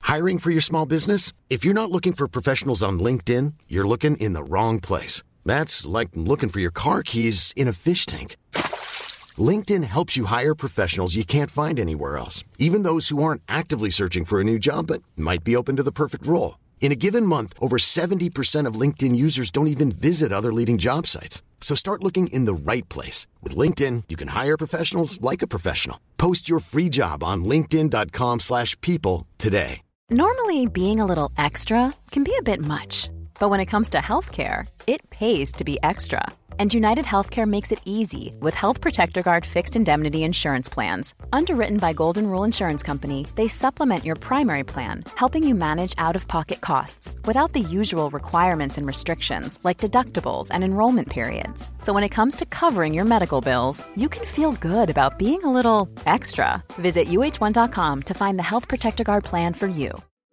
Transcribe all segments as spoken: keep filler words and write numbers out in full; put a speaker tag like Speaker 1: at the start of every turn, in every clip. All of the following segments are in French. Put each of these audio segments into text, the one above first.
Speaker 1: Hiring for your small business? If you're not looking for professionals on LinkedIn, you're looking in the wrong place. That's like looking for your car keys in a fish tank. LinkedIn helps you hire professionals you can't find anywhere else, even those who aren't actively searching for a new job but might be open to the perfect role. In a given month, over seventy percent of LinkedIn users don't even visit other leading job sites. So start looking in the right place. With LinkedIn, you can hire professionals like a professional. Post your free job on linkedin.com slash people today.
Speaker 2: Normally, being a little extra can be a bit much. But when it comes to healthcare, it pays to be extra. And United Healthcare makes it easy with Health Protector Guard fixed indemnity insurance plans. Underwritten by Golden Rule Insurance Company, they supplement your primary plan, helping you manage out-of-pocket costs without the usual requirements and restrictions like deductibles and enrollment periods. So when it comes to covering your medical bills, you can feel good about being a little extra. Visit U H one dot com to find the Health Protector Guard plan for you.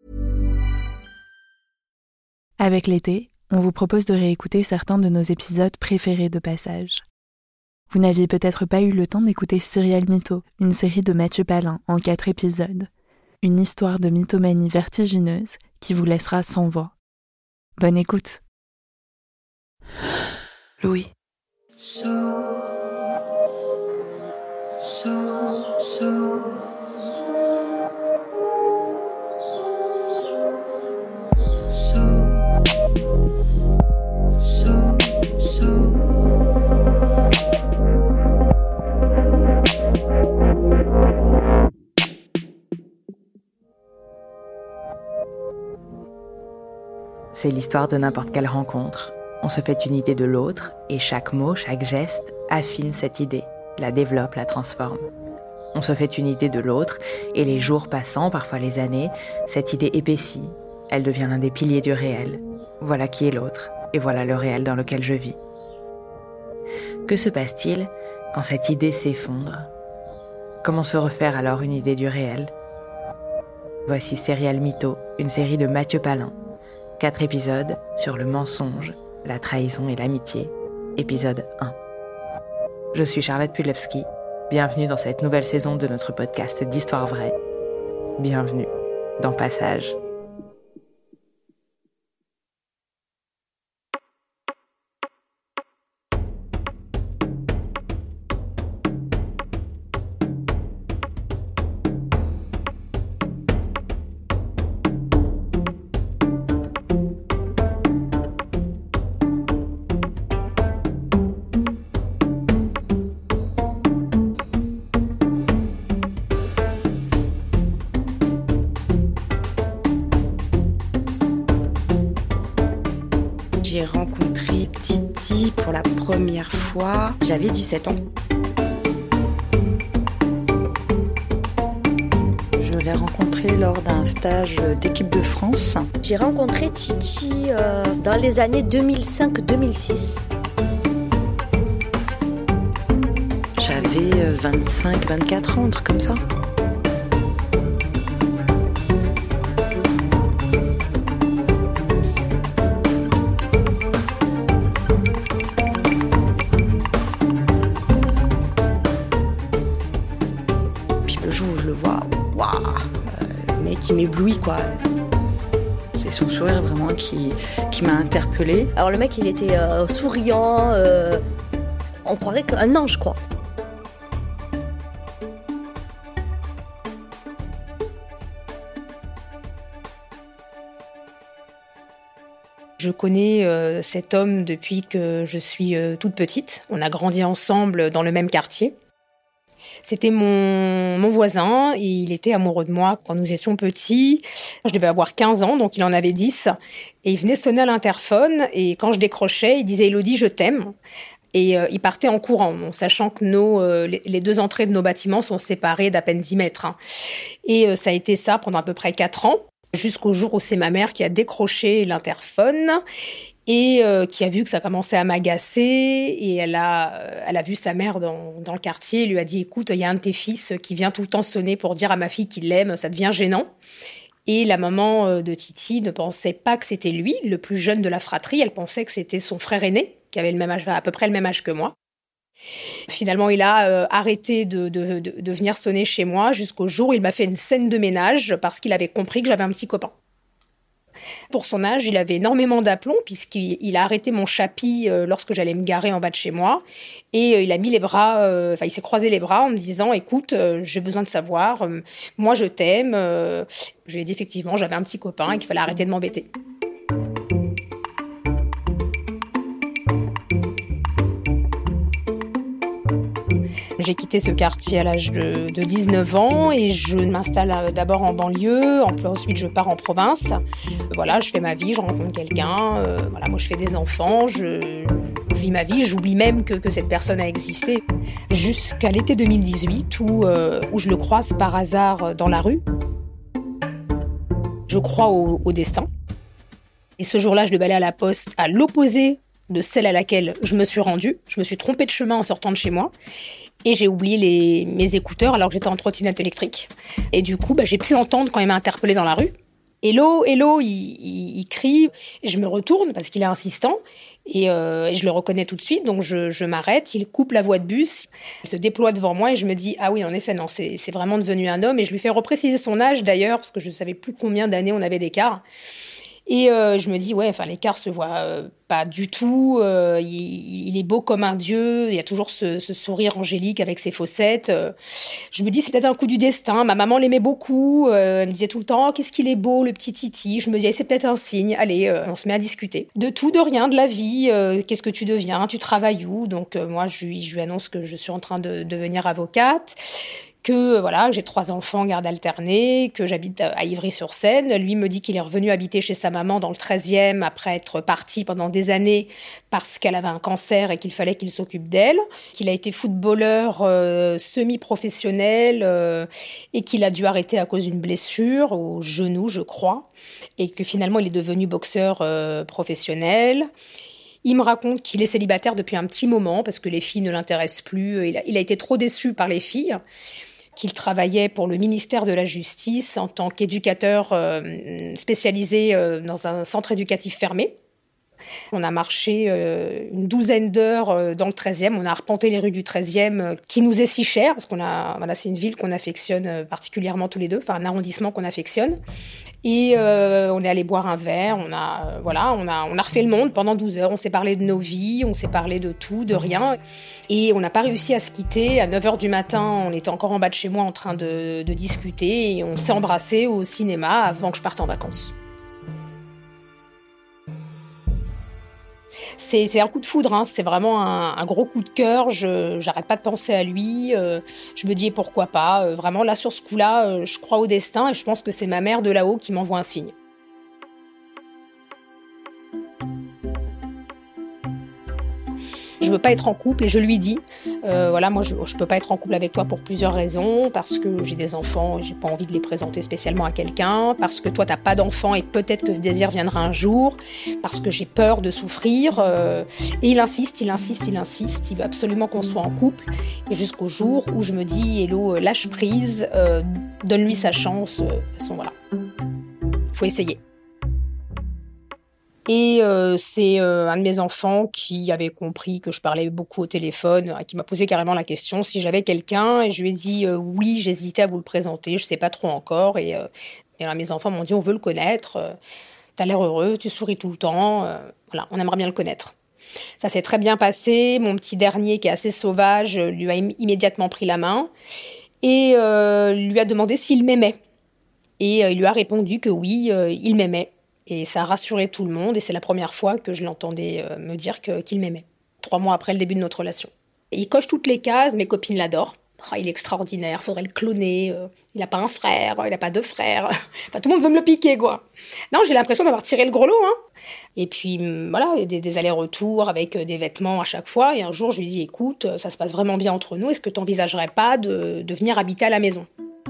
Speaker 3: Avec l'été, on vous propose de réécouter certains de nos épisodes préférés de Passage. Vous n'aviez peut-être pas eu le temps d'écouter Serial Mytho, une série de Mathieu Palin en quatre épisodes. Une histoire de mythomanie vertigineuse qui vous laissera sans voix. Bonne écoute.
Speaker 4: Louis.
Speaker 5: So, so, so.
Speaker 4: C'est l'histoire de n'importe quelle rencontre. On se fait une idée de l'autre, et chaque mot, chaque geste affine cette idée, la développe, la transforme. On se fait une idée de l'autre, et les jours passant, parfois les années, cette idée épaissit. Elle devient l'un des piliers du réel. Voilà qui est l'autre, et voilà le réel dans lequel je vis. Que se passe-t-il quand cette idée s'effondre ? Comment se refaire alors une idée du réel ? Voici Serial Mytho, une série de Mathieu Palin. Quatre épisodes sur le mensonge, la trahison et l'amitié. Épisode un. Je suis Charlotte Pudlewski. Bienvenue dans cette nouvelle saison de notre podcast d'Histoire vraie. Bienvenue dans Passage.
Speaker 6: J'ai rencontré Titi pour la première fois, j'avais dix-sept ans.
Speaker 7: Je l'ai rencontré lors d'un stage d'équipe de France.
Speaker 8: J'ai rencontré Titi euh, dans les années deux mille cinq deux mille six.
Speaker 7: J'avais vingt-cinq vingt-quatre ans, un truc comme ça.
Speaker 8: Qui m'éblouit, quoi.
Speaker 7: C'est son sourire vraiment qui, qui m'a interpellée.
Speaker 8: Alors le mec, il était euh, souriant, euh, on croirait qu'un ange, quoi.
Speaker 9: Je connais euh, cet homme depuis que je suis euh, toute petite. On a grandi ensemble dans le même quartier. C'était mon, mon voisin et il était amoureux de moi quand nous étions petits. Je devais avoir quinze ans, donc il en avait dix. Et il venait sonner à l'interphone et quand je décrochais, il disait « Élodie, je t'aime ». Et euh, il partait en courant, bon, sachant que nos, euh, les, les deux entrées de nos bâtiments sont séparées d'à peine dix mètres. Hein. Et euh, ça a été ça pendant à peu près quatre ans, jusqu'au jour où c'est ma mère qui a décroché l'interphone et euh, qui a vu que ça commençait à m'agacer. Et elle a, euh, elle a vu sa mère dans, dans le quartier et lui a dit « Écoute, il y a un de tes fils qui vient tout le temps sonner pour dire à ma fille qu'il l'aime, ça devient gênant ». Et la maman de Titi ne pensait pas que c'était lui, le plus jeune de la fratrie. Elle pensait que c'était son frère aîné, qui avait le même âge, à peu près le même âge que moi. Finalement, il a euh, arrêté de, de, de, de venir sonner chez moi jusqu'au jour où il m'a fait une scène de ménage parce qu'il avait compris que j'avais un petit copain. Pour son âge, il avait énormément d'aplomb puisqu'il il a arrêté mon chapi euh, lorsque j'allais me garer en bas de chez moi. Et euh, il a mis les bras, euh, enfin il s'est croisé les bras en me disant « Écoute, euh, j'ai besoin de savoir, euh, moi je t'aime. Euh, » Je lui ai dit effectivement, j'avais un petit copain et qu'il fallait arrêter de m'embêter. J'ai quitté ce quartier à l'âge de, de dix-neuf ans et je m'installe d'abord en banlieue, ensuite je pars en province. Voilà, je fais ma vie, je rencontre quelqu'un, euh, voilà, moi je fais des enfants, je, je vis ma vie, j'oublie même que, que cette personne a existé. Jusqu'à l'été deux mille dix-huit où, euh, où je le croise par hasard dans la rue. Je crois au, au destin. Et ce jour-là, je devais aller à la poste à l'opposé de celle à laquelle je me suis rendue. Je me suis trompée de chemin en sortant de chez moi. Et j'ai oublié les, mes écouteurs alors que j'étais en trottinette électrique. Et du coup, bah, j'ai pu entendre quand il m'a interpellée dans la rue. Hello, hello, il, il, il crie. Et je me retourne parce qu'il est insistant. Et, euh, et je le reconnais tout de suite. Donc je, je m'arrête. Il coupe la voie de bus. Il se déploie devant moi et je me dis « Ah oui, en effet, non, c'est, c'est vraiment devenu un homme. » Et je lui fais repréciser son âge d'ailleurs parce que je ne savais plus combien d'années on avait d'écart. Et euh, je me dis, ouais, enfin, l'écart se voit euh, pas du tout. Euh, il, il est beau comme un dieu. Il y a toujours ce, ce sourire angélique avec ses fossettes. Euh, je me dis, c'est peut-être un coup du destin. Ma maman l'aimait beaucoup. Euh, elle me disait tout le temps, oh, qu'est-ce qu'il est beau, le petit Titi. Je me dis, c'est peut-être un signe. Allez, euh, on se met à discuter. De tout, de rien, de la vie. Euh, qu'est-ce que tu deviens? Tu travailles où? Donc, euh, moi, je lui, je lui annonce que je suis en train de devenir avocate. Que voilà, j'ai trois enfants en garde alternée, que j'habite à Ivry-sur-Seine. Lui me dit qu'il est revenu habiter chez sa maman dans le treizième après être parti pendant des années parce qu'elle avait un cancer et qu'il fallait qu'il s'occupe d'elle. Qu'il a été footballeur euh, semi-professionnel euh, et qu'il a dû arrêter à cause d'une blessure au genou, je crois. Et que finalement, il est devenu boxeur euh, professionnel. Il me raconte qu'il est célibataire depuis un petit moment parce que les filles ne l'intéressent plus. Il a, il a été trop déçu par les filles. Qu'il travaillait pour le ministère de la Justice en tant qu'éducateur euh, spécialisé euh, dans un centre éducatif fermé. On a marché euh, une douzaine d'heures euh, dans le treizième. On a arpenté les rues du treizième euh, qui nous est si cher parce qu'on a, voilà, c'est une ville qu'on affectionne euh, particulièrement tous les deux, enfin un arrondissement qu'on affectionne. Et euh, on est allé boire un verre. On a, euh, voilà, on a, on a refait le monde pendant douze heures. On s'est parlé de nos vies, on s'est parlé de tout, de rien. Et on n'a pas réussi à se quitter. À neuf heures du matin, on était encore en bas de chez moi en train de, de discuter et on s'est embrassés au cinéma avant que je parte en vacances. C'est, c'est un coup de foudre, hein. C'est vraiment un, un gros coup de cœur. Je j'arrête pas de penser à lui. Euh, je me dis pourquoi pas. Euh, vraiment, là, sur ce coup-là, euh, je crois au destin et je pense que c'est ma mère de là-haut qui m'envoie un signe. Je veux pas être en couple et je lui dis, euh, voilà, moi je, je peux pas être en couple avec toi pour plusieurs raisons, parce que j'ai des enfants et j'ai pas envie de les présenter spécialement à quelqu'un, parce que toi t'as pas d'enfants et peut-être que ce désir viendra un jour, parce que j'ai peur de souffrir. Euh, et il insiste, il insiste, il insiste, il veut absolument qu'on soit en couple. Et jusqu'au jour où je me dis, Hello, lâche prise, euh, donne-lui sa chance. Euh, de toute façon, voilà, faut essayer. Et euh, c'est euh, un de mes enfants qui avait compris que je parlais beaucoup au téléphone, euh, qui m'a posé carrément la question si j'avais quelqu'un. Et je lui ai dit euh, oui, j'hésitais à vous le présenter, je sais pas trop encore. Et, euh, et là, mes enfants m'ont dit on veut le connaître, euh, t'as l'air heureux, tu souris tout le temps, euh, voilà, on aimerait bien le connaître. Ça s'est très bien passé. Mon petit dernier, qui est assez sauvage, lui a im- immédiatement pris la main et euh, lui a demandé s'il m'aimait. Et euh, il lui a répondu que oui, euh, il m'aimait. Et ça a rassuré tout le monde, et c'est la première fois que je l'entendais euh, me dire que, qu'il m'aimait. Trois mois après le début de notre relation. Et il coche toutes les cases, mes copines l'adorent. Oh, il est extraordinaire, faudrait le cloner. Euh, il n'a pas un frère, il n'a pas deux frères. Enfin, tout le monde veut me le piquer, quoi. Non, j'ai l'impression d'avoir tiré le gros lot, hein. Et puis, voilà, des, des allers-retours avec des vêtements à chaque fois. Et un jour, je lui dis, écoute, ça se passe vraiment bien entre nous, est-ce que tu n'envisagerais pas de, de venir habiter à la maison ?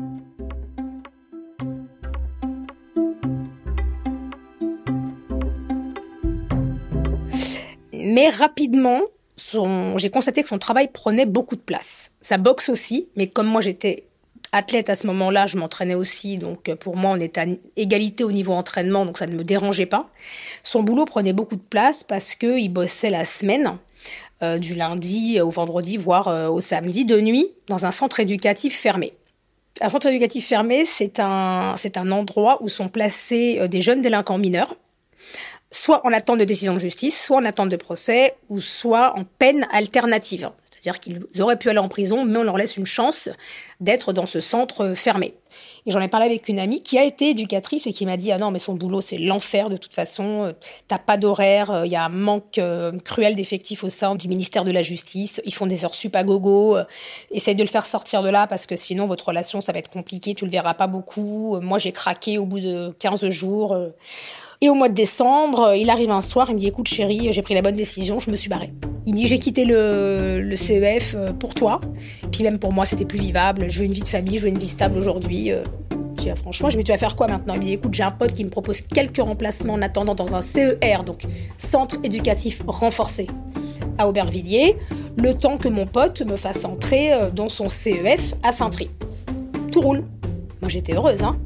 Speaker 9: Mais rapidement, son... j'ai constaté que son travail prenait beaucoup de place. Sa boxe aussi, mais comme moi j'étais athlète à ce moment-là, je m'entraînais aussi, donc pour moi on était à égalité au niveau entraînement, donc ça ne me dérangeait pas. Son boulot prenait beaucoup de place parce qu'il bossait la semaine, euh, du lundi au vendredi, voire euh, au samedi, de nuit, dans un centre éducatif fermé. Un centre éducatif fermé, c'est un, c'est un endroit où sont placés euh, des jeunes délinquants mineurs, soit en attente de décision de justice, soit en attente de procès, ou soit en peine alternative. C'est-à-dire qu'ils auraient pu aller en prison, mais on leur laisse une chance d'être dans ce centre fermé. Et j'en ai parlé avec une amie qui a été éducatrice et qui m'a dit « Ah non, mais son boulot, c'est l'enfer de toute façon. T'as pas d'horaire, il y a un manque euh, cruel d'effectifs au sein du ministère de la Justice. Ils font des heures sup à gogo. Essaye de le faire sortir de là parce que sinon, votre relation, ça va être compliqué. Tu le verras pas beaucoup. Moi, j'ai craqué au bout de quinze jours. » Et au mois de décembre, il arrive un soir, il me dit « Écoute chérie, j'ai pris la bonne décision, je me suis barrée. » Il me dit « J'ai quitté le, le C E F pour toi. Puis même pour moi, c'était plus vivable. Je veux une vie de famille, je veux une vie stable aujourd'hui. » J'ai dit, franchement, je me dis, tu vas faire quoi maintenant? Il me dit, écoute, j'ai un pote qui me propose quelques remplacements en attendant dans un C E R, donc centre éducatif renforcé, à Aubervilliers, le temps que mon pote me fasse entrer dans son C E F à Saint-Try. Tout roule. Moi, j'étais heureuse, hein.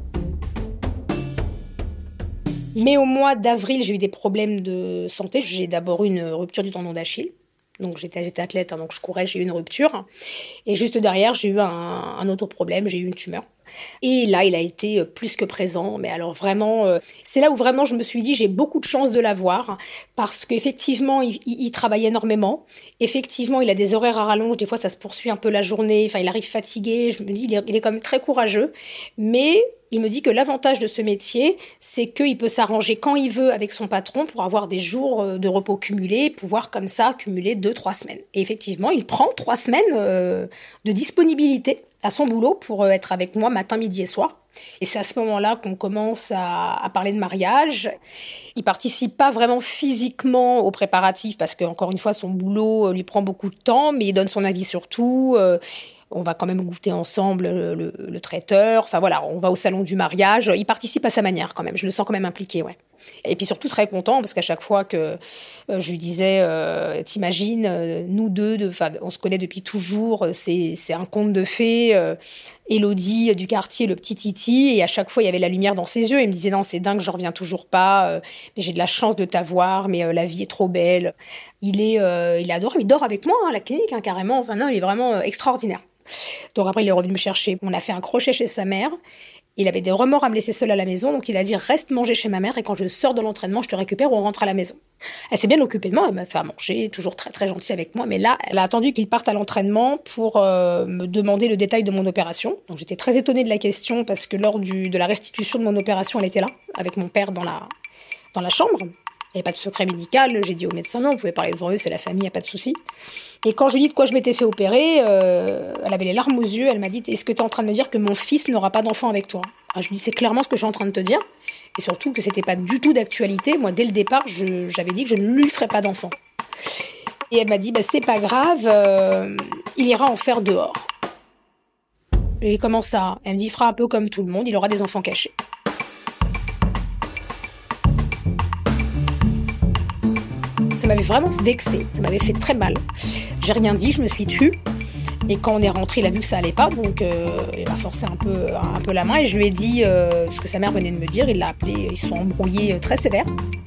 Speaker 9: Mais au mois d'avril, j'ai eu des problèmes de santé. J'ai d'abord eu une rupture du tendon d'Achille. Donc j'étais, j'étais athlète, hein, donc je courais, j'ai eu une rupture. Et juste derrière, j'ai eu un, un autre problème, j'ai eu une tumeur. Et là, il a été plus que présent. Mais alors vraiment, euh, c'est là où vraiment je me suis dit, j'ai beaucoup de chance de l'avoir. Parce qu'effectivement, il, il, il travaille énormément. Effectivement, il a des horaires à rallonge. Des fois, ça se poursuit un peu la journée. Enfin, il arrive fatigué. Je me dis, il est, il est quand même très courageux. Mais il me dit que l'avantage de ce métier, c'est qu'il peut s'arranger quand il veut avec son patron pour avoir des jours de repos cumulés, pouvoir comme ça cumuler deux, trois semaines. Et effectivement, il prend trois semaines euh, de disponibilité à son boulot pour être avec moi matin, midi et soir. Et c'est à ce moment-là qu'on commence à, à parler de mariage. Il participe pas vraiment physiquement aux préparatifs parce qu'encore une fois, son boulot lui prend beaucoup de temps, mais il donne son avis sur tout. Euh, On va quand même goûter ensemble le, le, le traiteur. Enfin voilà, on va au salon du mariage. Il participe à sa manière quand même. Je le sens quand même impliqué, ouais. Et puis surtout très content parce qu'à chaque fois que euh, je lui disais, euh, t'imagines, euh, nous deux, de, on se connaît depuis toujours, c'est, c'est un conte de fées. Euh, Élodie du quartier, le petit Titi, et à chaque fois il y avait la lumière dans ses yeux. Il me disait non, c'est dingue, je reviens toujours pas. Euh, mais j'ai de la chance de t'avoir, mais euh, la vie est trop belle. Il est, euh, il est adorable. Il dort avec moi hein, à la clinique, hein, carrément. Enfin non, il est vraiment euh, extraordinaire. Donc après, il est revenu me chercher. On a fait un crochet chez sa mère. Il avait des remords à me laisser seule à la maison. Donc il a dit, reste manger chez ma mère et quand je sors de l'entraînement, je te récupère, on rentre à la maison. Elle s'est bien occupée de moi. Elle m'a fait à manger, toujours très, très gentille avec moi. Mais là, elle a attendu qu'il parte à l'entraînement pour euh, me demander le détail de mon opération. Donc j'étais très étonnée de la question parce que lors du, de la restitution de mon opération, elle était là, avec mon père dans la, dans la chambre. Il n'y avait pas de secret médical. J'ai dit au médecin, non, vous pouvez parler devant eux, c'est la famille, il n'y a pas de souci. Et quand je lui ai dit de quoi je m'étais fait opérer, euh, elle avait les larmes aux yeux. Elle m'a dit, est-ce que tu es en train de me dire que mon fils n'aura pas d'enfant avec toi? Alors, je lui ai dit, c'est clairement ce que je suis en train de te dire. Et surtout que c'était pas du tout d'actualité. Moi, dès le départ, je, j'avais dit que je ne lui ferais pas d'enfant. Et elle m'a dit, bah, c'est pas grave, euh, il ira en faire dehors. J'ai commencé ça. Elle me dit, il fera un peu comme tout le monde, il aura des enfants cachés. Ça m'avait vraiment vexée, ça m'avait fait très mal. J'ai rien dit, je me suis tue. Et quand on est rentré, il a vu que ça allait pas, donc euh, il m'a forcé un peu, un peu la main et je lui ai dit euh, ce que sa mère venait de me dire. Il l'a appelé, ils se sont embrouillés très sévère.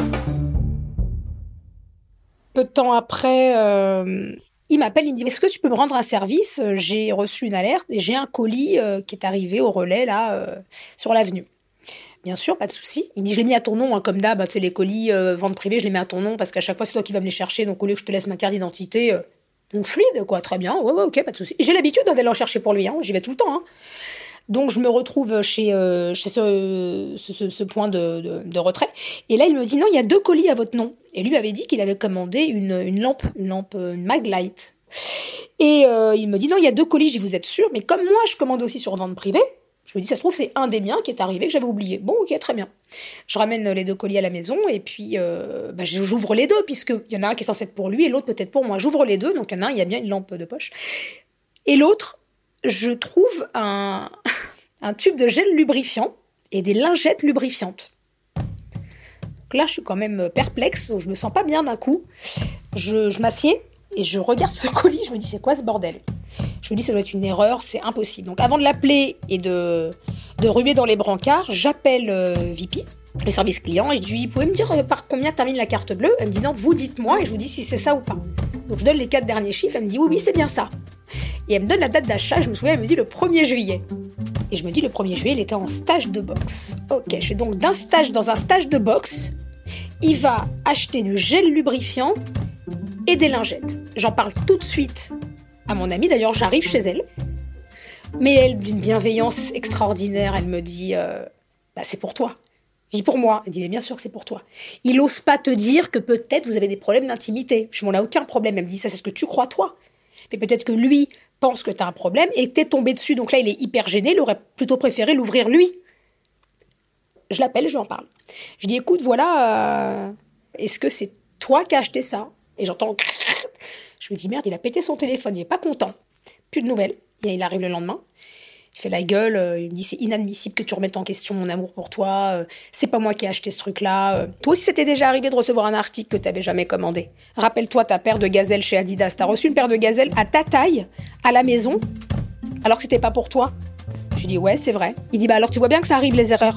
Speaker 9: Peu de temps après, euh, il m'appelle, il me dit « Est-ce que tu peux me rendre un service ? J'ai reçu une alerte et j'ai un colis euh, qui est arrivé au relais là euh, sur l'avenue. » Bien sûr, pas de souci. Il me dit, je l'ai mis à ton nom, hein, comme d'hab, tu sais, les colis, euh, vente privée, je les mets à ton nom, parce qu'à chaque fois, c'est toi qui vas me les chercher, donc au lieu que je te laisse ma carte d'identité, euh, donc fluide, quoi, très bien, ouais, ouais, ok, pas de souci. Et j'ai l'habitude d'aller en chercher pour lui, hein, j'y vais tout le temps, hein. Donc je me retrouve chez, euh, chez ce, ce, ce point de, de, de retrait, et là, il me dit, non, il y a deux colis à votre nom. Et lui avait dit qu'il avait commandé une, une lampe, une lampe, une Maglite. Et euh, il me dit, non, il y a deux colis, j'y vous êtes sûr, mais comme moi, je commande aussi sur vente privée, je me dis, ça se trouve, c'est un des miens qui est arrivé, que j'avais oublié. Bon, ok, très bien. Je ramène les deux colis à la maison, et puis euh, bah, j'ouvre les deux, puisqu'il y en a un qui est censé être pour lui, et l'autre peut-être pour moi. J'ouvre les deux, donc il y en a un, il y a bien une lampe de poche. Et l'autre, je trouve un, un tube de gel lubrifiant et des lingettes lubrifiantes. Donc là, je suis quand même perplexe, je me sens pas bien d'un coup. Je, je m'assieds, et je regarde ce colis, je me dis, c'est quoi ce bordel ? Je me dis, ça doit être une erreur, c'est impossible. Donc avant de l'appeler et de, de ruer dans les brancards, j'appelle euh, V P, le service client, et je lui dis, vous pouvez me dire euh, par combien termine la carte bleue ? Elle me dit, non, vous dites-moi, et je vous dis si c'est ça ou pas. Donc je donne les quatre derniers chiffres, elle me dit oui, oui, c'est bien ça. Et elle me donne la date d'achat, je me souviens, elle me dit le premier juillet. Et je me dis le premier juillet, il était en stage de boxe. Ok, je fais donc d'un stage dans un stage de boxe, il va acheter du gel lubrifiant et des lingettes. J'en parle tout de suite à mon amie, d'ailleurs j'arrive chez elle. Mais elle, d'une bienveillance extraordinaire, elle me dit euh, bah, c'est pour toi. Je dis pour moi. Elle dit mais bien sûr que c'est pour toi. Il n'ose pas te dire que peut-être vous avez des problèmes d'intimité. Je m'en ai aucun problème. Elle me dit ça c'est ce que tu crois toi. Mais peut-être que lui pense que tu as un problème et t'es tombé dessus. Donc là il est hyper gêné. Il aurait plutôt préféré l'ouvrir lui. Je l'appelle, je lui en parle. Je dis écoute voilà, euh, est-ce que c'est toi qui as acheté ça? Et j'entends. Je me dis merde, il a pété son téléphone, il n'est pas content. Plus de nouvelles. Et il arrive le lendemain. Il fait la gueule, euh, il me dit c'est inadmissible que tu remettes en question mon amour pour toi, euh, c'est pas moi qui ai acheté ce truc-là. Euh, toi aussi, c'était déjà arrivé de recevoir un article que t'avais jamais commandé. Rappelle-toi ta paire de gazelles chez Adidas. T'as reçu une paire de gazelles à ta taille, à la maison, alors que c'était pas pour toi. Je lui dis ouais, c'est vrai. Il dit bah alors tu vois bien que ça arrive les erreurs.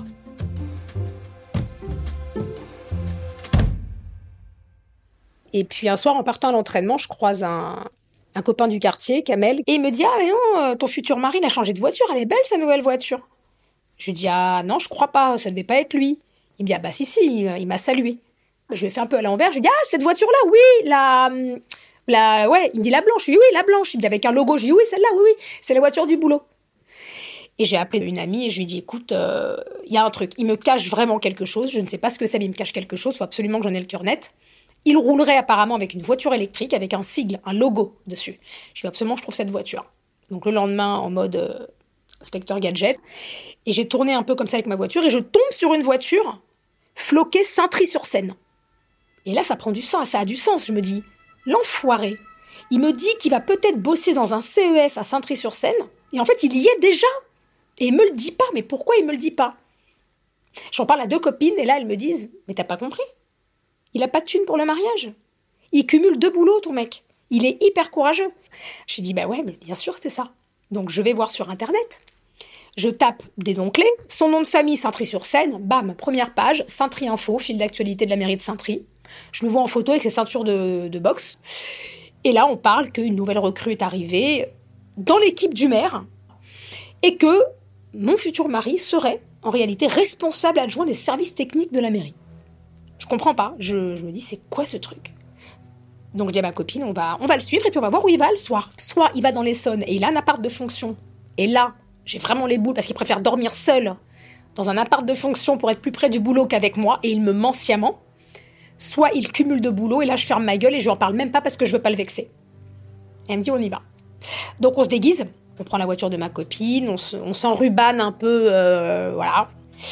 Speaker 9: Et puis un soir, en partant à l'entraînement, je croise un... un copain du quartier, Kamel, et il me dit « Ah, mais non, ton futur mari, il a changé de voiture, elle est belle, sa nouvelle voiture. » Je lui dis « Ah, non, je crois pas, ça devait pas être lui. » Il me dit « Ah, bah si, si, il, il m'a salué. » Je lui ai fait un peu à l'envers, je lui dis « Ah, cette voiture-là, oui, la... la... Ouais, il me dit « La blanche. » Je lui dis « Oui, la blanche. » Il me dit « Avec un logo. » Je lui dis « Oui, celle-là, oui, oui, c'est la voiture du boulot. » Et j'ai appelé une amie et je lui ai dit « Écoute, il euh, y a un truc, il me cache vraiment quelque chose, je ne sais pas ce que c'est, mais il me cache quelque chose, il faut absolument que j'en ai le cœur net. » Il roulerait apparemment avec une voiture électrique, avec un sigle, un logo dessus. Je lui ai dit absolument, je trouve cette voiture. Donc le lendemain, en mode euh, inspecteur gadget, et j'ai tourné un peu comme ça avec ma voiture, et je tombe sur une voiture floquée Saintry-sur-Seine. Et là, ça prend du sens, ça a du sens. Je me dis, l'enfoiré, il me dit qu'il va peut-être bosser dans un C E F à Saintry-sur-Seine, et en fait, il y est déjà. Et il me le dit pas, mais pourquoi il me le dit pas? J'en parle à deux copines, et là, elles me disent, mais t'as pas compris? Il a pas de thune pour le mariage. Il cumule deux boulots, ton mec. Il est hyper courageux. J'ai dit, bah ouais, mais bien sûr, c'est ça. Donc, je vais voir sur Internet. Je tape des noms-clés. Son nom de famille, Saintry-sur-Seine. Bam, première page. Saintry Info, fil d'actualité de la mairie de Saintry. Je le vois en photo avec ses ceintures de, de boxe. Et là, on parle qu'une nouvelle recrue est arrivée dans l'équipe du maire et que mon futur mari serait, en réalité, responsable adjoint des services techniques de la mairie. Je comprends pas. Je, je me dis, c'est quoi ce truc? Donc je dis à ma copine, on va, on va le suivre et puis on va voir où il va le soir. Soit il va dans l'Essonne et il a un appart de fonction. Et là, j'ai vraiment les boules parce qu'il préfère dormir seul dans un appart de fonction pour être plus près du boulot qu'avec moi et il me ment sciemment. Soit il cumule de boulot et là je ferme ma gueule et je lui en parle même pas parce que je veux pas le vexer. Et elle me dit, on y va. Donc on se déguise, on prend la voiture de ma copine, on, se, on s'enrubane un peu, euh, voilà.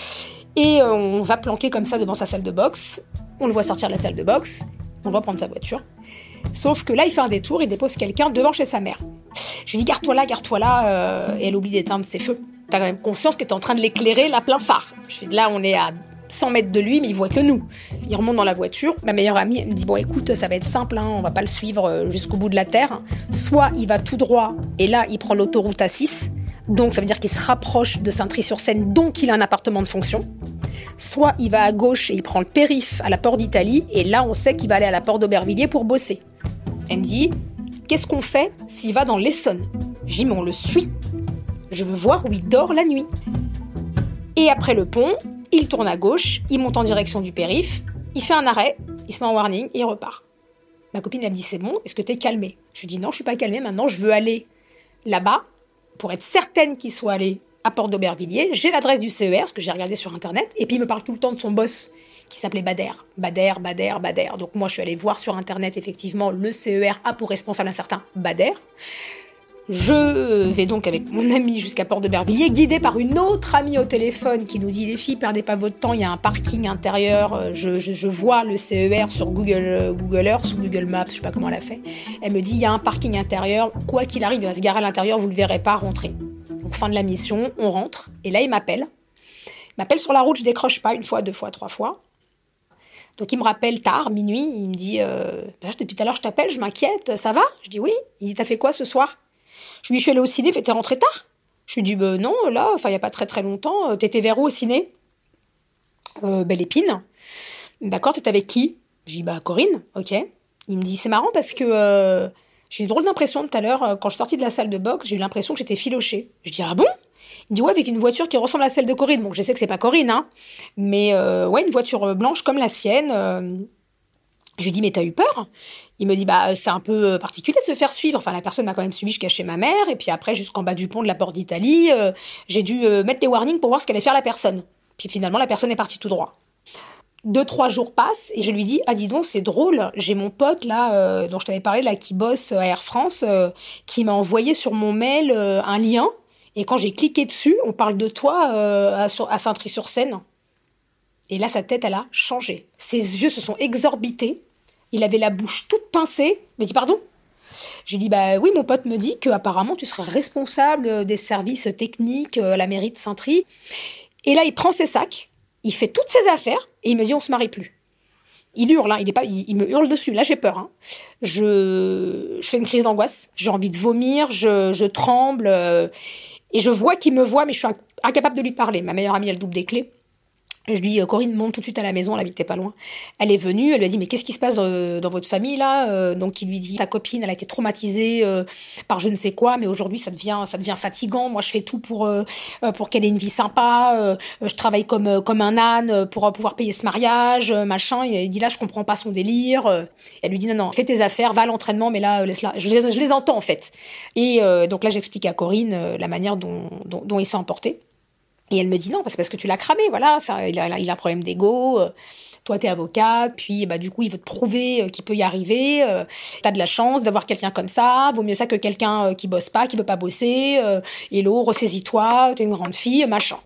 Speaker 9: Et on va planquer comme ça devant sa salle de boxe. On le voit sortir de la salle de boxe. On le voit prendre sa voiture. Sauf que là, il fait un détour, il dépose quelqu'un devant chez sa mère. Je lui dis, garde-toi là, garde-toi là. Euh, et elle oublie d'éteindre ses feux. T'as quand même conscience que t'es en train de l'éclairer, là, plein phare. Je fais, là, on est à cent mètres de lui, mais il voit que nous. Il remonte dans la voiture. Ma meilleure amie, elle me dit, bon, écoute, ça va être simple, hein, on va pas le suivre jusqu'au bout de la terre. Soit il va tout droit, et là, il prend l'autoroute A six. Donc, ça veut dire qu'il se rapproche de Saintry-sur-Seine, donc il a un appartement de fonction. Soit il va à gauche et il prend le périph' à la Porte d'Italie, et là, on sait qu'il va aller à la Porte d'Aubervilliers pour bosser. Elle me dit, qu'est-ce qu'on fait s'il va dans l'Essonne? Je dis, mais on le suit. Je veux voir où il dort la nuit. Et après le pont, il tourne à gauche, il monte en direction du périph', il fait un arrêt, il se met en warning et il repart. Ma copine, elle me dit, c'est bon, est-ce que t'es calmée? Je lui dis, non, je suis pas calmée, maintenant je veux aller là-bas, pour être certaine qu'il soit allé à Porte d'Aubervilliers. J'ai l'adresse du C E R, parce que j'ai regardé sur Internet, et puis il me parle tout le temps de son boss, qui s'appelait Bader. Bader, Bader, Bader. Donc moi, je suis allée voir sur Internet, effectivement, le C E R a pour responsable un certain Bader. Je vais donc avec mon ami jusqu'à Porte d'Aubervilliers, guidée par une autre amie au téléphone qui nous dit « Les filles, perdez pas votre temps, il y a un parking intérieur. Je, je, je vois le C E R sur Google, Google Earth, ou Google Maps, je sais pas comment elle a fait. » Elle me dit « Il y a un parking intérieur. Quoi qu'il arrive, il va se garer à l'intérieur, vous le verrez pas rentrer. » Donc fin de la mission, on rentre. Et là, il m'appelle. Il m'appelle sur la route, je décroche pas, une fois, deux fois, trois fois. Donc il me rappelle tard, minuit, il me dit euh, « Depuis tout à l'heure, je t'appelle, je m'inquiète, ça va ?» Je dis « Oui. » Il dit « T'as fait quoi ce soir ?» Je lui dis, je suis allée au ciné, t'es rentrée tard? Je lui dis, bah non, là, enfin, il n'y a pas très très longtemps. T'étais vers où au ciné? euh, Belle Épine. D'accord, t'étais avec qui? Je dis, bah Corinne, ok. Il me dit, c'est marrant parce que euh, j'ai eu une drôle d'impression tout à l'heure, euh, quand je suis sortie de la salle de boxe, j'ai eu l'impression que j'étais filochée. Je dis, ah bon ? Il me dit, ouais, avec une voiture qui ressemble à celle de Corinne. Bon, je sais que c'est pas Corinne, hein, mais euh, ouais, une voiture blanche comme la sienne. Euh, je lui dis, mais t'as eu peur ? Il me dit, bah, c'est un peu particulier de se faire suivre. Enfin, la personne m'a quand même suivi jusqu'à chez ma mère, et puis après, jusqu'en bas du pont de la Porte d'Italie, euh, j'ai dû euh, mettre les warnings pour voir ce qu'allait faire la personne. Puis finalement, la personne est partie tout droit. Deux, trois jours passent, et je lui dis, ah, dis donc, c'est drôle, j'ai mon pote, là, euh, dont je t'avais parlé, là, qui bosse à Air France, euh, qui m'a envoyé sur mon mail euh, un lien, et quand j'ai cliqué dessus, on parle de toi euh, à, à Saintry-sur-Seine. Et là, sa tête, elle a changé. Ses yeux se sont exorbités, il avait la bouche toute pincée. Il me dit, pardon ? Je lui dis, bah oui, mon pote me dit qu'apparemment, tu seras responsable des services techniques à la mairie de Saintry. Et là, il prend ses sacs, il fait toutes ses affaires, et il me dit, on se marie plus. Il hurle, hein, il, est pas, il, il me hurle dessus. Là, j'ai peur. Hein. Je, je fais une crise d'angoisse. J'ai envie de vomir, je, je tremble. Euh, et je vois qu'il me voit, mais je suis incapable de lui parler. Ma meilleure amie, elle double des clés. Je lui dis, Corinne, monte tout de suite à la maison, elle habitait pas loin. Elle est venue, elle lui a dit, mais qu'est-ce qui se passe dans, dans votre famille, là euh, Donc, il lui dit, ta copine, elle a été traumatisée euh, par je ne sais quoi, mais aujourd'hui, ça devient, ça devient fatigant. Moi, je fais tout pour, euh, pour qu'elle ait une vie sympa. Euh, je travaille comme, comme un âne pour pouvoir payer ce mariage, machin. Il dit, là, je comprends pas son délire. Elle lui dit, non, non, fais tes affaires, va à l'entraînement, mais là, laisse-la. Je les, je les entends, en fait. Et euh, donc là, j'explique à Corinne euh, la manière dont, dont, dont il s'est emporté. Et elle me dit non, c'est parce que tu l'as cramé, voilà, ça, il, a, il a un problème d'ego, euh, toi t'es avocate, puis bah, du coup il veut te prouver euh, qu'il peut y arriver, euh, t'as de la chance d'avoir quelqu'un comme ça, vaut mieux ça que quelqu'un euh, qui bosse pas, qui veut pas bosser, euh, hello, ressaisis-toi, t'es une grande fille, machin.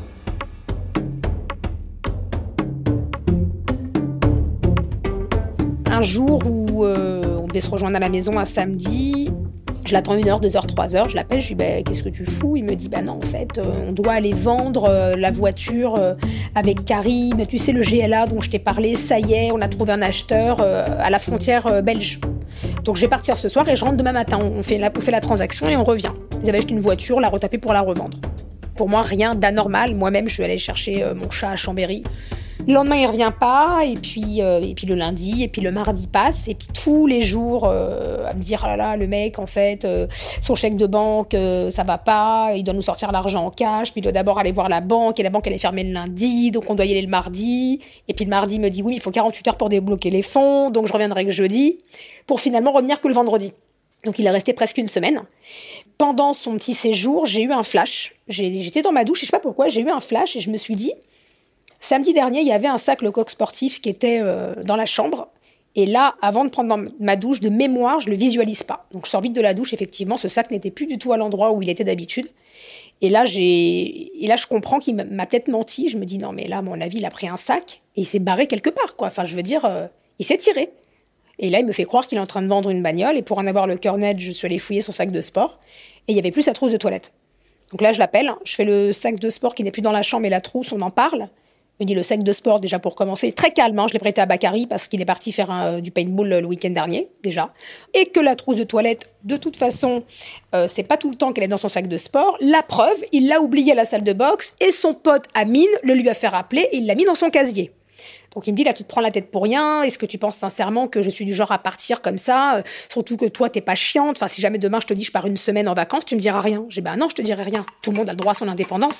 Speaker 9: Un jour où euh, on devait se rejoindre à la maison un samedi, je l'attends une heure, deux heures, trois heures, je l'appelle, je lui dis bah, qu'est-ce que tu fous ? Il me dit bah non, en fait, euh, on doit aller vendre euh, la voiture euh, avec Karim, tu sais, le G L A dont je t'ai parlé, ça y est, on a trouvé un acheteur euh, à la frontière euh, belge. Donc je vais partir ce soir et je rentre demain matin, on fait la, on fait la transaction et on revient. Ils avaient acheté une voiture, la retaper pour la revendre. Pour moi, rien d'anormal, moi-même je suis allée chercher euh, mon chat à Chambéry. Le lendemain, il revient pas, et puis, euh, et puis le lundi, et puis le mardi passe, et puis tous les jours, euh, à me dire, ah là là, le mec, en fait, euh, son chèque de banque, euh, ça va pas, il doit nous sortir l'argent en cash, puis il doit d'abord aller voir la banque, et la banque, elle est fermée le lundi, donc on doit y aller le mardi, et puis le mardi, il me dit, oui, mais il faut quarante-huit heures pour débloquer les fonds, donc je reviendrai que jeudi, pour finalement revenir que le vendredi. Donc il est resté presque une semaine. Pendant son petit séjour, j'ai eu un flash. J'ai, j'étais dans ma douche, et je sais pas pourquoi, j'ai eu un flash, et je me suis dit, samedi dernier, il y avait un sac Lecoq sportif qui était euh, dans la chambre. Et là, avant de prendre ma douche, de mémoire, je ne le visualise pas. Donc, je sors vite de la douche. Effectivement, ce sac n'était plus du tout à l'endroit où il était d'habitude. Et là, j'ai... et là je comprends qu'il m'a peut-être menti. Je me dis, non, mais là, à mon avis, il a pris un sac et il s'est barré quelque part, quoi. Enfin, je veux dire, euh, il s'est tiré. Et là, il me fait croire qu'il est en train de vendre une bagnole. Et pour en avoir le cœur net, je suis allée fouiller son sac de sport. Et il n'y avait plus sa trousse de toilette. Donc là, je l'appelle. Je fais le sac de sport qui n'est plus dans la chambre et la trousse, on en parle. Il me dit le sac de sport, déjà pour commencer, très calme, hein, je l'ai prêté à Bakary parce qu'il est parti faire un, du paintball le, le week-end dernier, déjà. Et que la trousse de toilette, de toute façon, euh, c'est pas tout le temps qu'elle est dans son sac de sport. La preuve, il l'a oublié à la salle de boxe et son pote Amine le lui a fait rappeler et il l'a mis dans son casier. Donc il me dit, là, tu te prends la tête pour rien. Est-ce que tu penses sincèrement que je suis du genre à partir comme ça euh, Surtout que toi, t'es pas chiante. Enfin, si jamais demain, je te dis, je pars une semaine en vacances, tu me diras rien. J'ai dit, bah non, je te dirai rien. Tout le monde a le droit à son indépendance.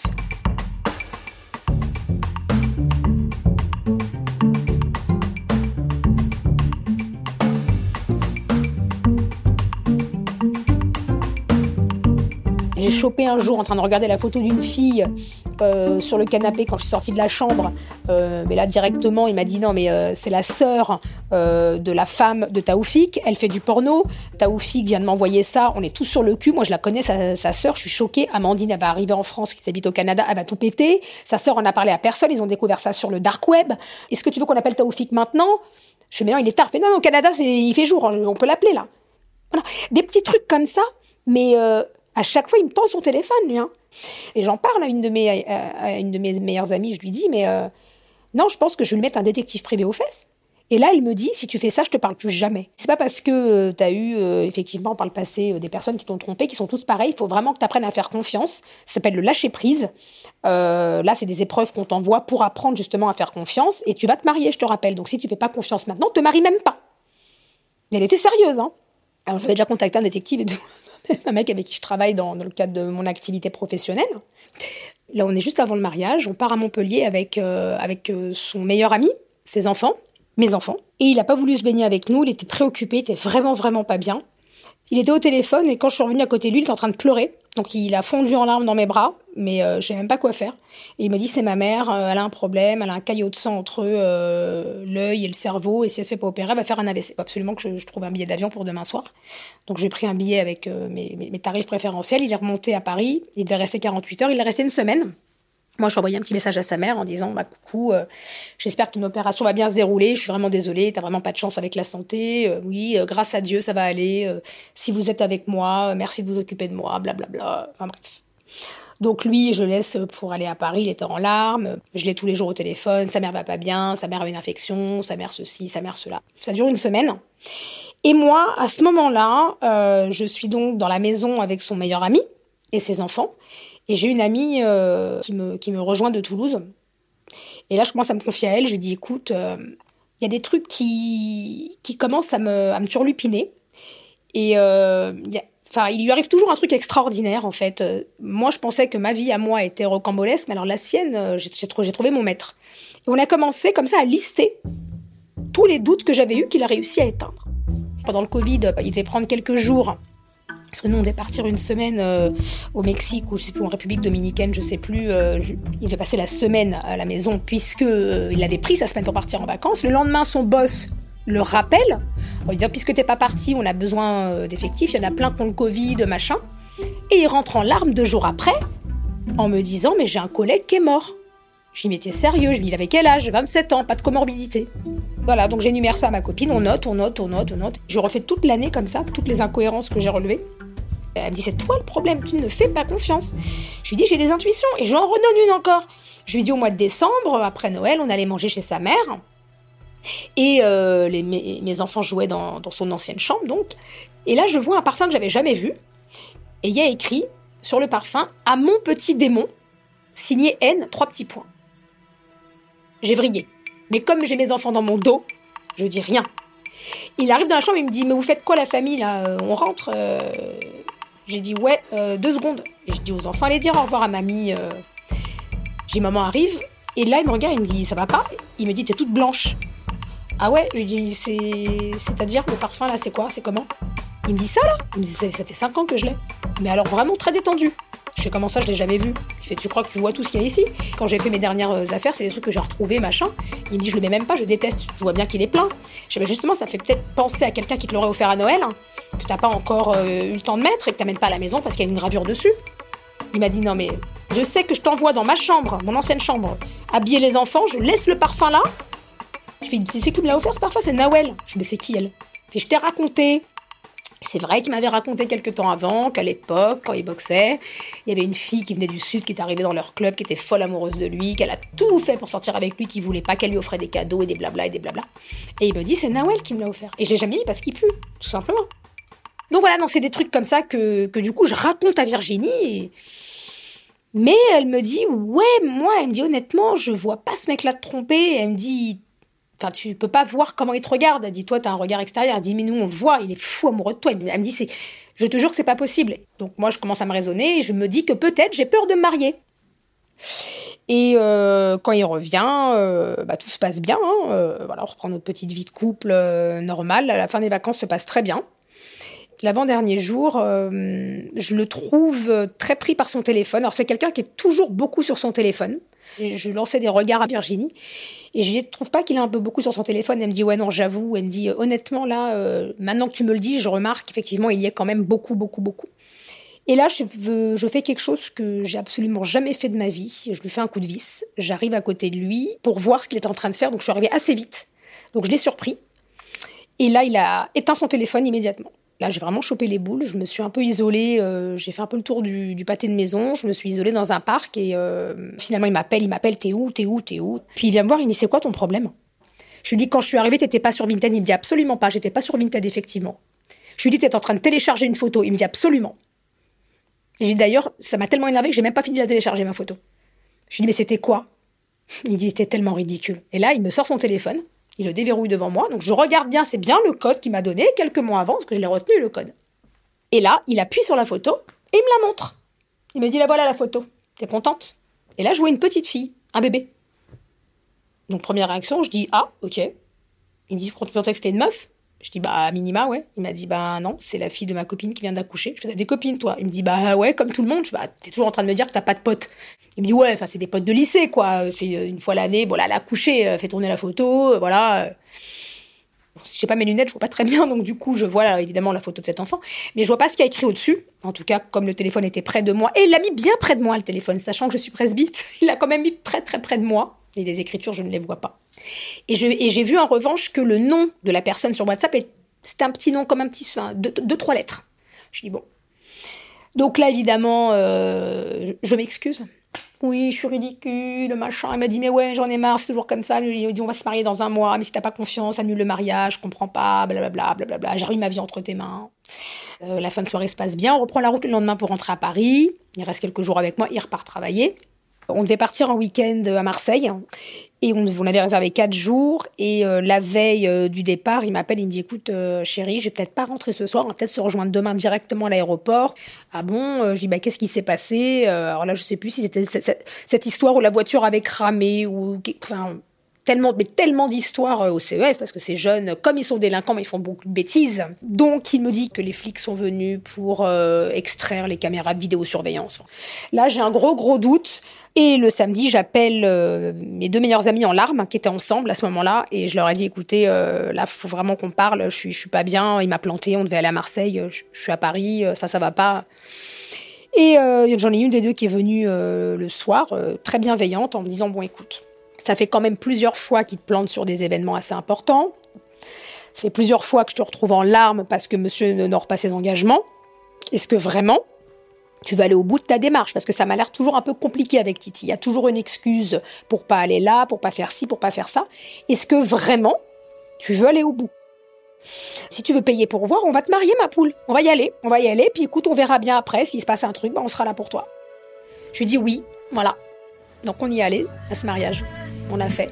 Speaker 9: J'ai chopé un jour en train de regarder la photo d'une fille euh, sur le canapé quand je suis sortie de la chambre. Euh, mais là, directement, il m'a dit non, mais euh, c'est la sœur euh, de la femme de Taoufik. Elle fait du porno. Taoufik vient de m'envoyer ça. On est tous sur le cul. Moi, je la connais, sa, sa sœur. Je suis choquée. Amandine, elle va arriver en France, qui habite au Canada. Elle va tout péter. Sa sœur en a parlé à personne. Ils ont découvert ça sur le dark web. Est-ce que tu veux qu'on appelle Taoufik maintenant ? Je fais, mais non, il est tard. Je fais, non, non, au Canada, c'est, il fait jour. On peut l'appeler, là. Voilà. Des petits trucs comme ça. Mais... Euh, À chaque fois, il me tend son téléphone, lui. Hein. Et j'en parle à une de mes, à une de mes meilleures amies. Je lui dis, mais euh, non, je pense que je vais lui mettre un détective privé aux fesses. Et là, il me dit, si tu fais ça, je te parle plus jamais. C'est pas parce que euh, tu as eu, euh, effectivement, par le passé, euh, des personnes qui t'ont trompé, qui sont tous pareils. Il faut vraiment que tu apprennes à faire confiance. Ça s'appelle le lâcher-prise. Euh, là, c'est des épreuves qu'on t'envoie pour apprendre justement à faire confiance. Et tu vas te marier, je te rappelle. Donc, si tu fais pas confiance maintenant, te marie même pas. Elle était sérieuse, hein. Alors, j'avais déjà contacté un détective et tout. Un mec avec qui je travaille dans, dans le cadre de mon activité professionnelle. Là, on est juste avant le mariage. On part à Montpellier avec, euh, avec euh, son meilleur ami, ses enfants, mes enfants. Et il n'a pas voulu se baigner avec nous. Il était préoccupé, il était vraiment, vraiment pas bien. Il était au téléphone et quand je suis revenue à côté de lui, il était en train de pleurer. Donc, il a fondu en larmes dans mes bras, mais euh, je ne savais même pas quoi faire. Et il me dit, c'est ma mère, euh, elle a un problème, elle a un caillot de sang entre euh, l'œil et le cerveau, et si elle ne se fait pas opérer, elle va faire un A V C. Il faut absolument que je, je trouve un billet d'avion pour demain soir. Donc, j'ai pris un billet avec euh, mes, mes, mes tarifs préférentiels. Il est remonté à Paris, il devait rester quarante-huit heures, il est resté une semaine. Moi, je lui ai envoyé un petit message à sa mère en disant bah, « Coucou, euh, j'espère que ton opération va bien se dérouler. Je suis vraiment désolée, t'as vraiment pas de chance avec la santé. Euh, oui, euh, grâce à Dieu, ça va aller. Euh, si vous êtes avec moi, euh, merci de vous occuper de moi, blablabla. » Enfin bref. Donc lui, je le laisse pour aller à Paris. Il était en larmes. Je l'ai tous les jours au téléphone. Sa mère va pas bien, sa mère a une infection, sa mère ceci, sa mère cela. Ça dure une semaine. Et moi, à ce moment-là, euh, je suis donc dans la maison avec son meilleur ami et ses enfants. Et j'ai une amie euh, qui, me, qui me rejoint de Toulouse. Et là, je commence à me confier à elle. Je lui dis, écoute, il euh, y a des trucs qui, qui commencent à me, à me turlupiner. Et euh, y a, enfin, il lui arrive toujours un truc extraordinaire, en fait. Euh, moi, je pensais que ma vie à moi était rocambolesque, mais alors la sienne, euh, j'ai, j'ai, j'ai trouvé mon maître. Et on a commencé comme ça à lister tous les doutes que j'avais eus qu'il a réussi à éteindre. Pendant le Covid, il devait prendre quelques jours. Parce que nous, on devait partir une semaine euh, au Mexique, ou je sais plus, en République Dominicaine, je sais plus. Euh, il devait passer la semaine à la maison, puisqu'il euh, avait pris sa semaine pour partir en vacances. Le lendemain, son boss le rappelle, en lui disant, puisque t'es pas parti, on a besoin euh, d'effectifs, il y en a plein qui ont le Covid, machin. Et il rentre en larmes deux jours après, en me disant, mais j'ai un collègue qui est mort. Je lui dis, mais t'es sérieux? Je lui dis, il avait quel âge? vingt-sept ans, pas de comorbidité. Voilà, donc j'énumère ça à ma copine, on note, on note, on note, on note. Je refais toute l'année comme ça, toutes les incohérences que j'ai relevées. Elle me dit, c'est toi le problème, tu ne me fais pas confiance. Je lui dis, j'ai des intuitions, et j'en redonne une encore. Je lui dis, au mois de décembre, après Noël, on allait manger chez sa mère, et euh, les, mes, mes enfants jouaient dans, dans son ancienne chambre, donc. Et là, je vois un parfum que j'avais jamais vu, et il y a écrit, sur le parfum, « À mon petit démon », signé N, trois petits points. J'ai vrillé. Mais comme j'ai mes enfants dans mon dos, je dis rien. Il arrive dans la chambre, il me dit, mais vous faites quoi la famille là? On rentre euh... J'ai dit, ouais, euh, deux secondes. Et je dis aux enfants, allez dire au revoir à mamie. Euh... J'ai maman arrive, et là, il me regarde, il me dit, ça va pas? Il me dit, t'es toute blanche. Ah ouais? Je lui dis, c'est... c'est-à-dire, le parfum là, c'est quoi? C'est comment? Il me dit ça là? Il me dit, ça, ça fait cinq ans que je l'ai. Mais alors vraiment très détendu. Je fais, comment ça, je l'ai jamais vu? Je fais, tu crois que tu vois tout ce qu'il y a ici? Quand j'ai fait mes dernières affaires, c'est des trucs que j'ai retrouvés, machin. Il me dit, je le mets même pas, je déteste. Je vois bien qu'il est plein. Je fais, bah justement, ça fait peut-être penser à quelqu'un qui te l'aurait offert à Noël, hein, que t'as pas encore euh, eu le temps de mettre et que t'amènes pas à la maison parce qu'il y a une gravure dessus. Il m'a dit, non mais, je sais que je t'envoie dans ma chambre, mon ancienne chambre, habiller les enfants, je laisse le parfum là. Je fais, c'est qui me l'a offert ce parfum? C'est Nawel. Je fais, mais c'est qui elle? Je fais, je t'ai raconté. C'est vrai qu'il m'avait raconté quelques temps avant qu'à l'époque, quand il boxait, il y avait une fille qui venait du Sud, qui est arrivée dans leur club, qui était folle amoureuse de lui, qu'elle a tout fait pour sortir avec lui, qui voulait pas qu'elle lui offrait des cadeaux et des blabla et des blabla. Et il me dit, c'est Nawel qui me l'a offert. Et je l'ai jamais mis parce qu'il pue, tout simplement. Donc voilà, donc c'est des trucs comme ça que, que du coup, je raconte à Virginie. Et... Mais elle me dit, ouais, moi, elle me dit, honnêtement, je vois pas ce mec-là te tromper. Et elle me dit... Enfin, tu peux pas voir comment il te regarde. Elle dit, toi, t'as un regard extérieur. Elle dit, mais nous, on le voit, il est fou amoureux de toi. Elle me dit, c'est, je te jure que c'est pas possible. Donc, moi, je commence à me raisonner et je me dis que peut-être j'ai peur de me marier. Et euh, quand il revient, euh, bah, tout se passe bien. Hein. Euh, voilà, on reprend notre petite vie de couple euh, normale. À la fin des vacances se passe très bien. L'avant-dernier jour, euh, je le trouve très pris par son téléphone. Alors, c'est quelqu'un qui est toujours beaucoup sur son téléphone. Et je lançais des regards à Virginie. Et je ne trouve pas qu'il est un peu beaucoup sur son téléphone. Elle me dit, ouais, non, j'avoue. Elle me dit, honnêtement, là, euh, maintenant que tu me le dis, je remarque qu'effectivement, il y a quand même beaucoup, beaucoup, beaucoup. Et là, je, veux, je fais quelque chose que j'ai absolument jamais fait de ma vie. Je lui fais un coup de vis. J'arrive à côté de lui pour voir ce qu'il est en train de faire. Donc, je suis arrivée assez vite. Donc, je l'ai surpris. Et là, il a éteint son téléphone immédiatement. Là, j'ai vraiment chopé les boules. Je me suis un peu isolée. Euh, j'ai fait un peu le tour du, du pâté de maison. Je me suis isolée dans un parc. Et euh, finalement, il m'appelle. Il m'appelle. T'es où? T'es où? T'es où? Puis il vient me voir. Il me dit, c'est quoi ton problème? Je lui dis, quand je suis arrivée, t'étais pas sur Vinted. Il me dit, absolument pas. J'étais pas sur Vinted, effectivement. Je lui dis, t'es en train de télécharger une photo. Il me dit, absolument. Et j'ai dit, d'ailleurs, ça m'a tellement énervé que j'ai même pas fini de la télécharger, ma photo. Je lui dis, mais c'était quoi? Il me dit, t'es tellement ridicule. Et là, il me sort son téléphone. Il le déverrouille devant moi, donc je regarde bien, c'est bien le code qu'il m'a donné quelques mois avant, parce que je l'ai retenu, le code. Et là, il appuie sur la photo et il me la montre. Il me dit, la voilà la photo, t'es contente ? Et là, je vois une petite fille, un bébé. Donc, première réaction, je dis, ah, ok. Il me dit, tu pensais que c'était une meuf ? Je dis, bah, à minima, ouais. Il m'a dit, bah, non, c'est la fille de ma copine qui vient d'accoucher. Je fais, t'as des copines, toi ? Il me dit, bah, ouais, comme tout le monde. Je dis, bah, t'es toujours en train de me dire que t'as pas de potes. Il me dit, ouais, enfin, c'est des potes de lycée, quoi. C'est une fois l'année, bon, là, elle a accouché, fait tourner la photo, voilà. Si j'ai pas mes lunettes, je vois pas très bien, donc du coup, je vois là, évidemment la photo de cet enfant. Mais je vois pas ce qu'il y a écrit au-dessus. En tout cas, comme le téléphone était près de moi. Et il l'a mis bien près de moi, le téléphone, sachant que je suis presbyte. Il l'a quand même mis très, très près de moi. Et les écritures, je ne les vois pas. Et, je, et j'ai vu en revanche que le nom de la personne sur WhatsApp, est, c'était un petit nom comme un petit... Enfin, deux, deux, trois lettres. Je dis bon. Donc là, évidemment, euh, je m'excuse. Oui, je suis ridicule, machin. Elle m'a dit, mais ouais, j'en ai marre, c'est toujours comme ça. Il dit, on va se marier dans un mois, mais si t'as pas confiance, annule le mariage, je comprends pas, blablabla, blablabla. J'ai remis ma vie entre tes mains. Euh, la fin de soirée se passe bien. On reprend la route le lendemain pour rentrer à Paris. Il reste quelques jours avec moi, il repart travailler. On devait partir en week-end à Marseille. Et on, on avait réservé quatre jours. Et euh, la veille euh, du départ, il m'appelle, il me dit, écoute, euh, chérie, je vais peut-être pas rentrer ce soir, on va peut-être se rejoindre demain directement à l'aéroport. Ah bon euh, Je dis, bah, qu'est-ce qui s'est passé euh, Alors là, je sais plus si c'était cette, cette histoire où la voiture avait cramé ou... Enfin, tellement, mais tellement d'histoires au C E F, parce que ces jeunes, comme ils sont délinquants, mais ils font beaucoup de bêtises. Donc, il me dit que les flics sont venus pour euh, extraire les caméras de vidéosurveillance. Là, j'ai un gros, gros doute. Et le samedi, j'appelle euh, mes deux meilleurs amis en larmes, qui étaient ensemble à ce moment-là, et je leur ai dit, écoutez, euh, là, il faut vraiment qu'on parle, je suis, je suis pas bien, il m'a planté, on devait aller à Marseille, je, je suis à Paris, enfin, ça va pas. Et euh, j'en ai une des deux qui est venue euh, le soir, euh, très bienveillante, en me disant, bon, écoute, ça fait quand même plusieurs fois qu'il te plante sur des événements assez importants. Ça fait plusieurs fois que je te retrouve en larmes parce que monsieur n'honore pas ses engagements. Est-ce que vraiment, tu vas aller au bout de ta démarche ? Parce que ça m'a l'air toujours un peu compliqué avec Titi. Il y a toujours une excuse pour pas aller là, pour pas faire ci, pour pas faire ça. Est-ce que vraiment, tu veux aller au bout ? Si tu veux payer pour voir, on va te marier, ma poule. On va y aller, on va y aller. Puis écoute, on verra bien après. S'il se passe un truc, ben on sera là pour toi. Je lui dis oui, voilà. Donc on y est allé à ce mariage. On l'a fait.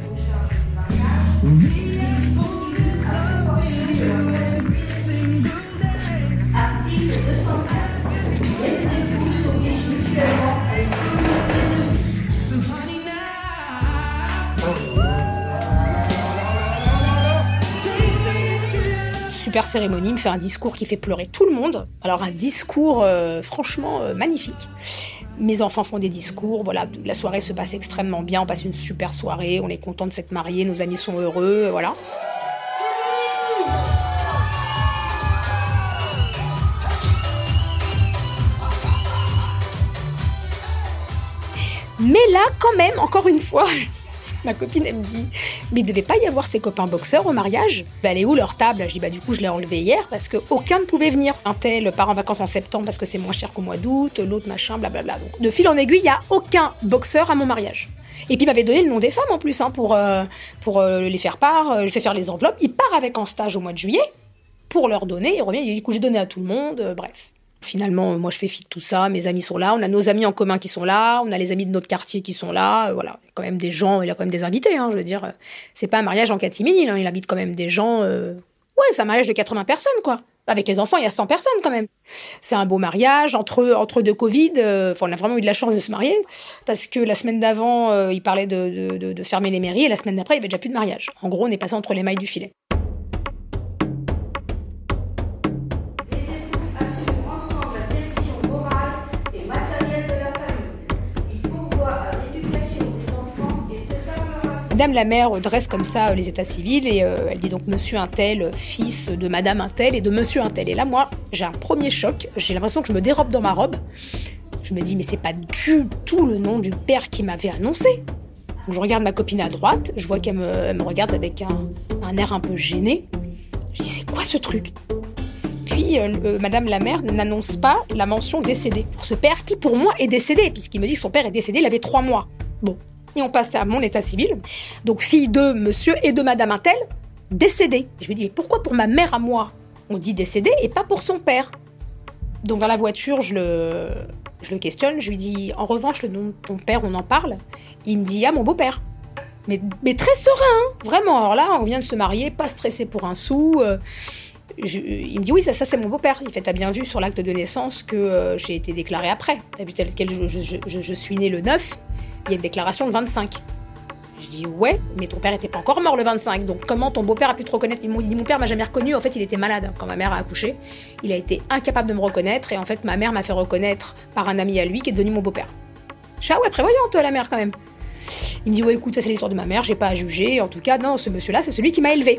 Speaker 9: Super cérémonie, il me fait un discours qui fait pleurer tout le monde. Alors un discours euh, franchement euh, magnifique. Mes enfants font des discours, voilà, la soirée se passe extrêmement bien, on passe une super soirée, on est content de s'être mariés, nos amis sont heureux, voilà. Mais là, quand même, encore une fois, ma copine, elle me dit, mais il devait pas y avoir ses copains boxeurs au mariage ? Bah, elle est où leur table ? Je dis, bah du coup, je l'ai enlevé hier parce qu'aucun ne pouvait venir. Un tel part en vacances en septembre parce que c'est moins cher qu'au mois d'août, l'autre machin, blablabla. Donc, de fil en aiguille, il n'y a aucun boxeur à mon mariage. Et puis, il m'avait donné le nom des femmes en plus, hein, pour, euh, pour euh, les faire part. Euh, je fais faire les enveloppes. Il part avec en stage au mois de juillet pour leur donner. Il revient, il dit, du coup, j'ai donné à tout le monde, euh, bref. Finalement, moi, je fais fi de tout ça. Mes amis sont là. On a nos amis en commun qui sont là. On a les amis de notre quartier qui sont là. Euh, voilà. Il y a quand même des gens. Il y a quand même des invités. Hein, je veux dire, c'est pas un mariage en catimini. Hein, il invite quand même des gens. Euh... Ouais, c'est un mariage de quatre-vingts personnes, quoi. Avec les enfants, il y a cent personnes quand même. C'est un beau mariage entre entre deux Covid. Euh... Enfin, on a vraiment eu de la chance de se marier parce que la semaine d'avant, euh, il parlait de, de, de, de fermer les mairies et la semaine d'après, il y avait déjà plus de mariage. En gros, on est passé entre les mailles du filet. Madame la maire dresse comme ça les états civils et euh, elle dit donc monsieur un tel, fils de madame un tel et de monsieur un tel. Et là, moi, j'ai un premier choc. J'ai l'impression que je me dérobe dans ma robe. Je me dis, mais c'est pas du tout le nom du père qui m'avait annoncé. Donc, je regarde ma copine à droite. Je vois qu'elle me, elle me regarde avec un, un air un peu gêné. Je dis, c'est quoi ce truc ? Puis, euh, euh, madame la maire n'annonce pas la mention décédé pour ce père qui, pour moi, est décédé, puisqu'il me dit que son père est décédé, il avait trois mois. Bon. Et on passe à mon état civil. Donc, fille de monsieur et de madame un tel, décédée. Je me dis, mais pourquoi pour ma mère à moi, on dit décédée et pas pour son père ? Donc, dans la voiture, je le, je le questionne. Je lui dis, en revanche, le nom de ton père, on en parle ? Il me dit, ah, mon beau-père. Mais, mais très serein, hein, vraiment. Alors là, on vient de se marier, pas stressé pour un sou. Euh, je, il me dit, oui, ça, ça c'est mon beau-père. Il fait, t'as bien vu sur l'acte de naissance que euh, j'ai été déclarée après. T'as vu tel quel je, je, je, je suis née le neuf, il y a une déclaration le vingt-cinq. Je dis, ouais, mais ton père était pas encore mort le vingt-cinq, donc comment ton beau-père a pu te reconnaître? Il dit, mon père m'a jamais reconnu, en fait il était malade quand ma mère a accouché. Il a été incapable de me reconnaître, et en fait ma mère m'a fait reconnaître par un ami à lui qui est devenu mon beau-père. Je fais, ah ouais, prévoyante la mère quand même. Il me dit, ouais écoute, ça c'est l'histoire de ma mère, j'ai pas à juger, en tout cas non, ce monsieur-là c'est celui qui m'a élevé.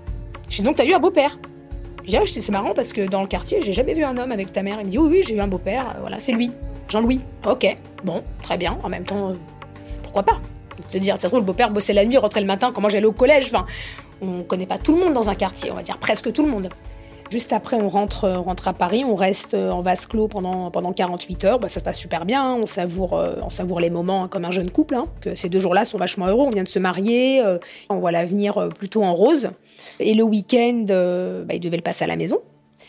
Speaker 9: Je dis, donc t'as eu un beau-père? Je dis, ah, c'est marrant parce que dans le quartier j'ai jamais vu un homme avec ta mère. Il me dit, oui oui, j'ai eu un beau-père, voilà, c'est lui, Jean-Louis. Ok, bon, très bien, en même temps, euh, pourquoi pas? De dire, ça se trouve, le beau-père bossait la nuit, rentrait le matin, quand moi j'allais au collège. Enfin, on connaît pas tout le monde dans un quartier, on va dire presque tout le monde. Juste après, on rentre, on rentre à Paris, on reste en vase clos pendant, pendant quarante-huit heures. Bah, ça se passe super bien, hein, on, savoure, euh, on savoure les moments hein, comme un jeune couple. Hein, que ces deux jours-là sont vachement heureux, on vient de se marier, euh, on voit l'avenir euh, plutôt en rose. Et le week-end, euh, bah, il devait le passer à la maison.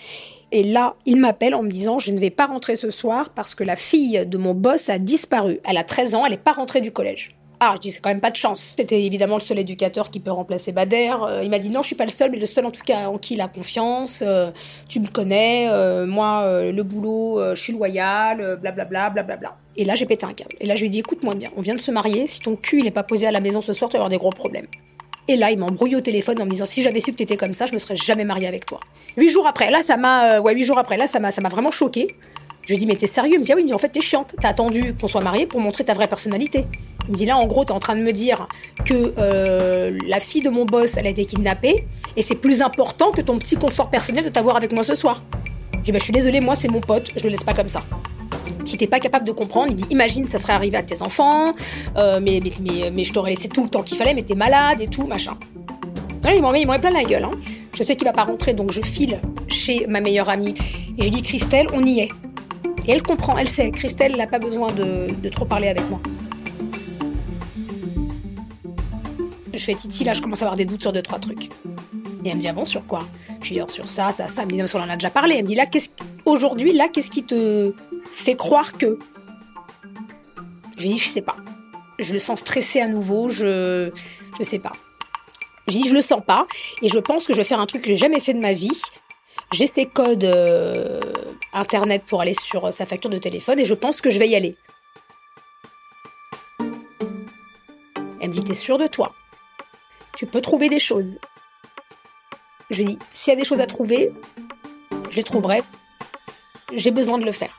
Speaker 9: Et là, il m'appelle en me disant « Je ne vais pas rentrer ce soir parce que la fille de mon boss a disparu. Elle a treize ans, elle n'est pas rentrée du collège. » Ah, je dis, c'est quand même pas de chance. J'étais évidemment le seul éducateur qui peut remplacer Bader. Euh, il m'a dit, non, je suis pas le seul, mais le seul en tout cas en qui il a confiance. Euh, tu me connais, euh, moi, euh, le boulot, euh, je suis loyal, euh, blablabla, blablabla. Et là, j'ai pété un câble. Et là, je lui ai dit, écoute-moi bien, on vient de se marier. Si ton cul, il est pas posé à la maison ce soir, tu vas avoir des gros problèmes. Et là, il m'embrouille au téléphone en me disant, si j'avais su que t'étais comme ça, je me serais jamais mariée avec toi. Huit jours après, là, ça m'a, euh, ouais, huit jours après, là, ça m'a, ça m'a vraiment choquée. Je lui ai dit, mais t'es sérieux? Il me dit, ah oui, mais en fait, t'es chiante. T'as attendu qu'on soit mariés pour montrer ta vraie personnalité. Il me dit, là, en gros, t'es en train de me dire que euh, la fille de mon boss, elle a été kidnappée, et c'est plus important que ton petit confort personnel de t'avoir avec moi ce soir. Je dis, bah, je suis désolée, moi, c'est mon pote, je le laisse pas comme ça. Si t'es pas capable de comprendre, il me dit, imagine, ça serait arrivé à tes enfants, euh, mais, mais, mais, mais je t'aurais laissé tout le temps qu'il fallait, mais t'es malade et tout, machin. Là, il m'en met, il m'en met plein la gueule. Hein. Je sais qu'il va pas rentrer, donc je file chez ma meilleure amie, et je lui dis, Christelle, on y est. Et elle comprend, elle sait, Christelle n'a pas besoin de, de trop parler avec moi. Je fais Titi, là je commence à avoir des doutes sur deux, trois trucs. Et elle me dit, ah bon, sur quoi? Je lui dis, sur ça, ça, ça. Elle me dit, on en a déjà parlé. Elle me dit, là, qu'est-ce... aujourd'hui, là, qu'est-ce qui te fait croire que... Je lui dis, je sais pas. Je le sens stressé à nouveau, je... Je sais pas. Je dis, je le sens pas, et je pense que je vais faire un truc que j'ai jamais fait de ma vie. J'ai ses codes euh, internet pour aller sur euh, sa facture de téléphone et je pense que je vais y aller. Elle me dit, t'es sûre de toi? Tu peux trouver des choses. Je lui dis, s'il y a des choses à trouver, je les trouverai. J'ai besoin de le faire.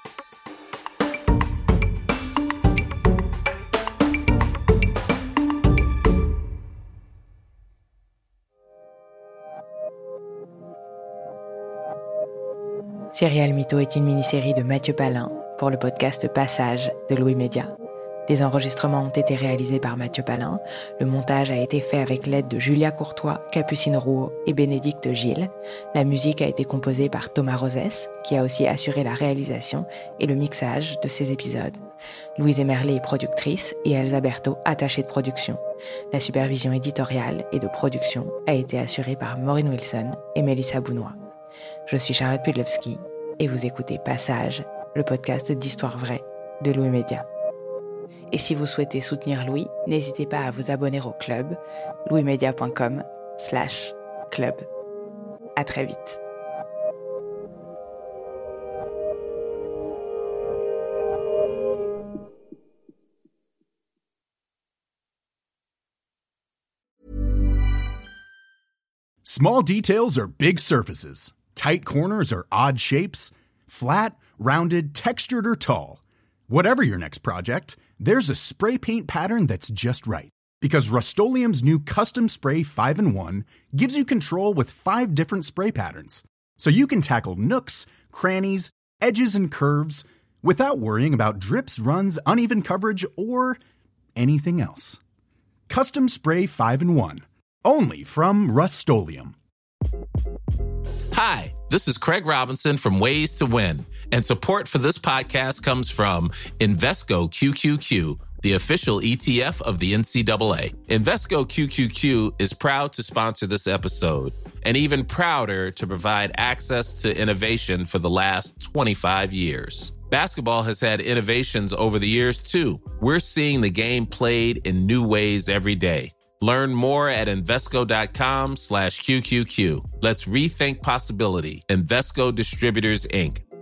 Speaker 4: Serial Mytho est une mini-série de Mathieu Palin pour le podcast Passage de Louis Média. Les enregistrements ont été réalisés par Mathieu Palin, le montage a été fait avec l'aide de Julia Courtois, Capucine Rouault et Bénédicte Gilles. La musique a été composée par Thomas Rosès, qui a aussi assuré la réalisation et le mixage de ces épisodes. Louise Emerlé est productrice et Elsa Berthaud, attachée de production. La supervision éditoriale et de production a été assurée par Maureen Wilson et Mélissa Bounois. Je suis Charlotte Pudlewski et vous écoutez Passage, le podcast d'Histoire vraie de Louis Média. Et si vous souhaitez soutenir Louis, n'hésitez pas à vous abonner au club louismedia.com slash club. À très vite.
Speaker 10: Small details are big surfaces. Tight corners are odd shapes. Flat, rounded, textured, or tall. Whatever your next project, there's a spray paint pattern that's just right. Because Rust-Oleum's new Custom Spray five in one gives you control with five different spray patterns. So you can tackle nooks, crannies, edges, and curves without worrying about drips, runs, uneven coverage, or anything else. Custom Spray five in one. Only from Rust-Oleum.
Speaker 11: Hi, this is Craig Robinson from Ways to Win, and support for this podcast comes from Invesco Q Q Q, the official E T F of the N C double A. Invesco Q Q Q is proud to sponsor this episode, and even prouder to provide access to innovation for the last twenty-five years. Basketball has had innovations over the years, too. We're seeing the game played in new ways every day. Learn more at Invesco.com slash QQQ. Let's rethink possibility. Invesco Distributors, Incorporated.